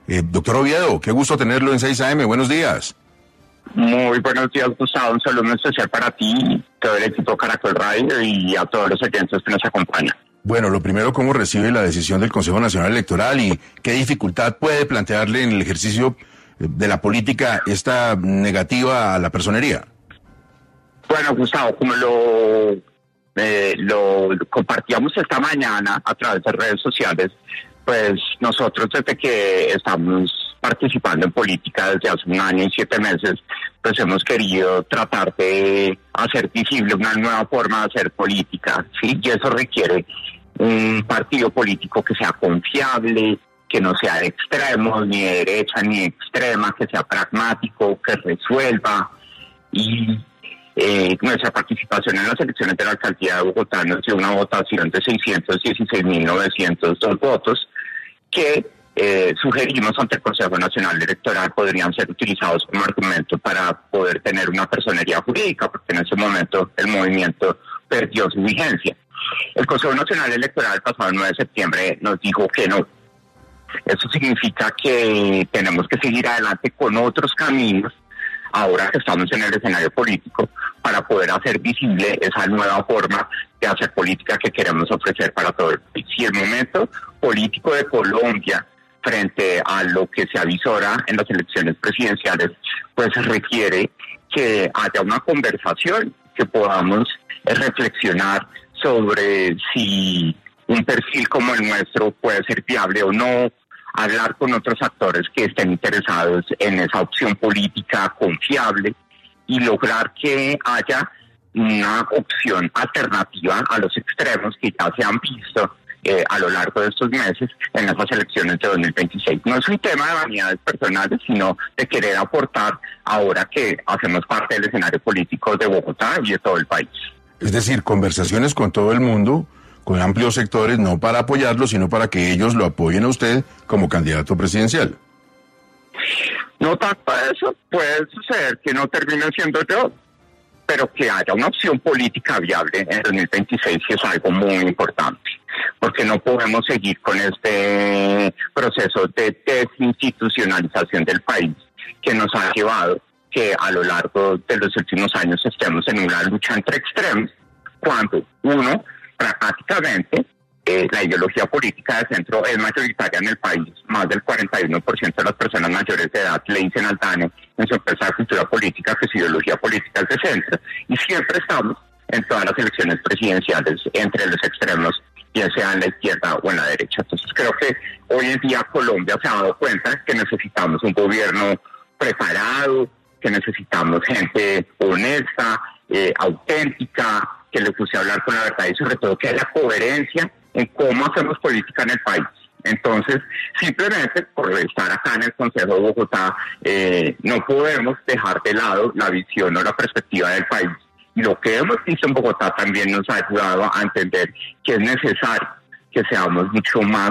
Doctor Oviedo, qué gusto tenerlo en 6 AM, buenos días. Muy buenos días, Gustavo. Un saludo muy especial para ti, todo el equipo Caracol Radio y a todos los oyentes que nos acompañan. Bueno, lo primero, ¿cómo recibe la decisión del Consejo Nacional Electoral y qué dificultad puede plantearle en el ejercicio de la política esta negativa a la personería? Bueno, Gustavo, como lo compartíamos esta mañana a través de redes sociales, pues nosotros desde que estamos participando en política desde hace 1 año y 7 meses, pues hemos querido tratar de hacer visible una nueva forma de hacer política, ¿sí? Y eso requiere un partido político que sea confiable, que no sea de extremos, ni de derecha ni de extrema, que sea pragmático, que resuelva. Y nuestra participación en las elecciones de la alcaldía de Bogotá nos dio una votación de 616.902 votos que sugerimos ante el Consejo Nacional Electoral podrían ser utilizados como argumento para poder tener una personería jurídica, porque en ese momento el movimiento perdió su vigencia. El Consejo Nacional Electoral el pasado 9 de septiembre nos dijo que no. Eso significa que tenemos que seguir adelante con otros caminos, ahora que estamos en el escenario político, para poder hacer visible esa nueva forma de hacer política que queremos ofrecer para todo el país. Y el momento político de Colombia frente a lo que se avisora en las elecciones presidenciales, pues requiere que haya una conversación, que podamos reflexionar sobre si un perfil como el nuestro puede ser viable o no, hablar con otros actores que estén interesados en esa opción política confiable y lograr que haya una opción alternativa a los extremos que ya se han visto a lo largo de estos meses en las elecciones de 2026. No es un tema de vanidades personales, sino de querer aportar ahora que hacemos parte del escenario político de Bogotá y de todo el país. Es decir, conversaciones con todo el mundo, con amplios sectores, no para apoyarlo, sino para que ellos lo apoyen a usted como candidato presidencial. No tanto eso, puede suceder que no termine siendo yo, pero que haya una opción política viable en 2026 es algo muy importante, porque no podemos seguir con este proceso de desinstitucionalización del país que nos ha llevado que a lo largo de los últimos años estemos en una lucha entre extremos, cuando uno, pragmáticamente, la ideología política de centro es mayoritaria en el país. Más del 41% de las personas mayores de edad le dicen al DANE en su empresa de cultura política que su ideología política es de centro. Y siempre estamos en todas las elecciones presidenciales entre los extremos, ya sea en la izquierda o en la derecha. Entonces creo que hoy en día Colombia se ha dado cuenta que necesitamos un gobierno preparado, que necesitamos gente honesta, auténtica, que le guste hablar con la verdad y sobre todo que haya coherencia en cómo hacemos política en el país. Entonces, simplemente por estar acá en el Consejo de Bogotá, no podemos dejar de lado la visión o la perspectiva del país. Y lo que hemos visto en Bogotá también nos ha ayudado a entender que es necesario que seamos mucho más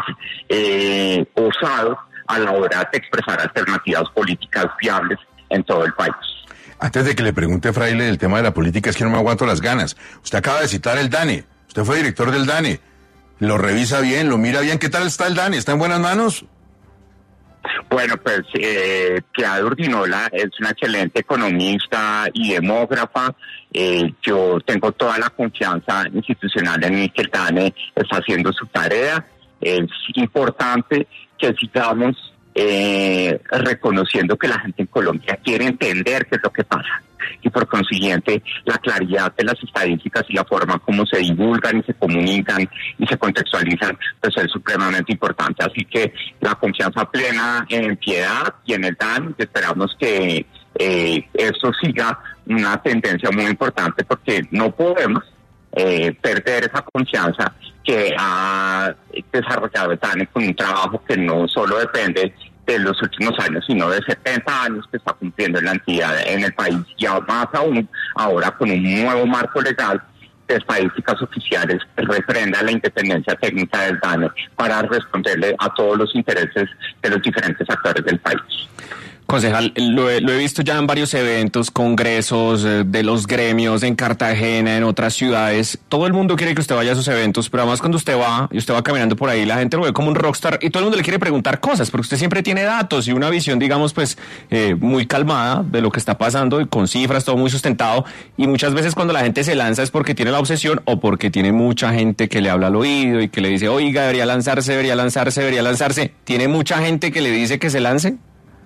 osados a la hora de expresar alternativas políticas viables en todo el país. Antes de que le pregunte, Fraile, el tema de la política, es que no me aguanto las ganas. Usted acaba de citar el DANE. Usted fue director del DANE. Lo revisa bien, lo mira bien. ¿Qué tal está el DANE? ¿Está en buenas manos? Bueno, pues Claudia Urdinola es una excelente economista y demógrafa. Yo tengo toda la confianza institucional en que el DANE está haciendo su tarea. Es importante que sigamos reconociendo que la gente en Colombia quiere entender qué es lo que pasa y por consiguiente la claridad de las estadísticas y la forma como se divulgan y se comunican y se contextualizan pues es supremamente importante, así que la confianza plena en Piedad y en el DAN. Esperamos que esto siga una tendencia muy importante porque no podemos perder esa confianza que ha desarrollado el DANE con un trabajo que no solo depende de los últimos años, sino de 70 años que está cumpliendo la entidad en el país, y más aún ahora con un nuevo marco legal de estadísticas oficiales que refrenda la independencia técnica del DANE para responderle a todos los intereses de los diferentes actores del país. Concejal, lo he visto ya en varios eventos, congresos de los gremios en Cartagena, en otras ciudades. Todo el mundo quiere que usted vaya a esos eventos, pero además cuando usted va y usted va caminando por ahí, la gente lo ve como un rockstar y todo el mundo le quiere preguntar cosas, porque usted siempre tiene datos y una visión, digamos, pues muy calmada de lo que está pasando y con cifras, todo muy sustentado. Y muchas veces cuando la gente se lanza es porque tiene la obsesión o porque tiene mucha gente que le habla al oído y que le dice, oiga, debería lanzarse, debería lanzarse, debería lanzarse. ¿Tiene mucha gente que le dice que se lance?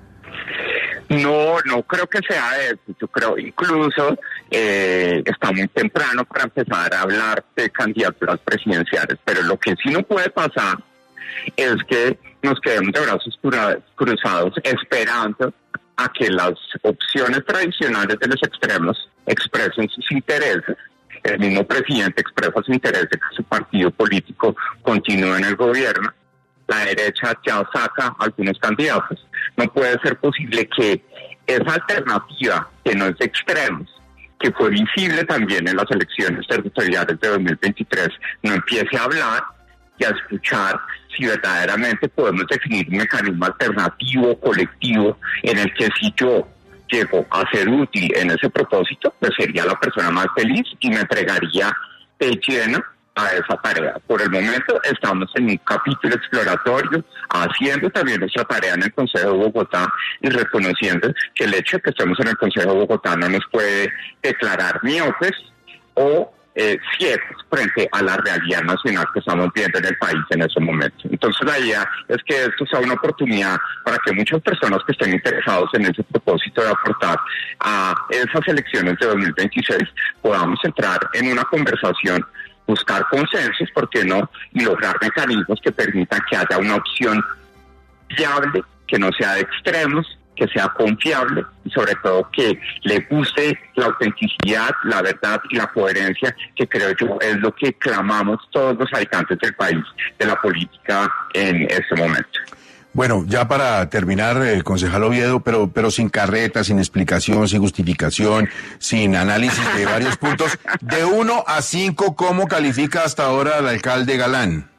No creo que sea eso. Yo creo incluso está muy temprano para empezar a hablar de candidaturas presidenciales, pero lo que sí no puede pasar es que nos quedemos de brazos cruzados esperando a que las opciones tradicionales de los extremos expresen sus intereses. El mismo presidente expresa su interés de que su partido político continúe en el gobierno. La derecha ya saca algunos candidatos. No puede ser posible que esa alternativa, que no es de extremos, que fue visible también en las elecciones territoriales de 2023, no empiece a hablar y a escuchar si verdaderamente podemos definir un mecanismo alternativo, colectivo, en el que si yo llego a ser útil en ese propósito, pues sería la persona más feliz y me entregaría de lleno a esa tarea. Por el momento estamos en un capítulo exploratorio, haciendo también nuestra tarea en el Consejo de Bogotá y reconociendo que el hecho de que estemos en el Consejo de Bogotá no nos puede declarar miopes o ciegos frente a la realidad nacional que estamos viendo en el país en ese momento. Entonces la idea es que esto sea una oportunidad para que muchas personas que estén interesados en ese propósito de aportar a esas elecciones de 2026 podamos entrar en una conversación, buscar consensos, ¿por qué no?, y lograr mecanismos que permitan que haya una opción viable, que no sea de extremos, que sea confiable y sobre todo que le guste la autenticidad, la verdad y la coherencia, que creo yo es lo que clamamos todos los habitantes del país, de la política en este momento. Bueno, ya para terminar, concejal Oviedo, pero sin carreta, sin explicación, sin justificación, sin análisis de varios puntos, de 1 a 5, ¿cómo califica hasta ahora al alcalde Galán?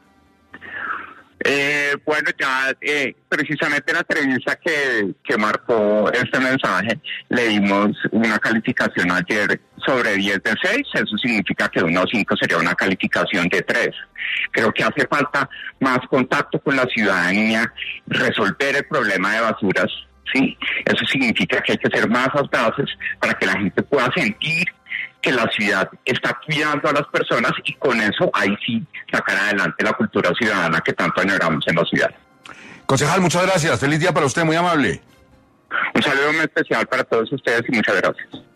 Bueno, ya precisamente en la entrevista que marcó este mensaje, le dimos una calificación ayer sobre 10 de 6, eso significa que de 1 a 5 sería una calificación de 3. Creo que hace falta más contacto con la ciudadanía, resolver el problema de basuras, ¿sí? Eso significa que hay que hacer más audaces para que la gente pueda sentir que la ciudad está cuidando a las personas y con eso ahí sí sacar adelante la cultura ciudadana que tanto añoramos en la ciudad. Concejal, muchas gracias. Feliz día para usted, muy amable. Un saludo muy especial para todos ustedes y muchas gracias.